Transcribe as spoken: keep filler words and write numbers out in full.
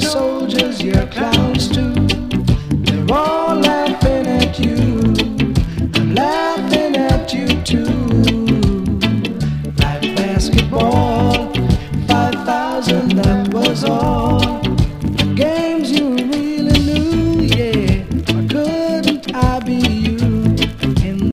soldiers, you're clowns too. They're all laughing at you. I'm laughing at you too. Like basketball.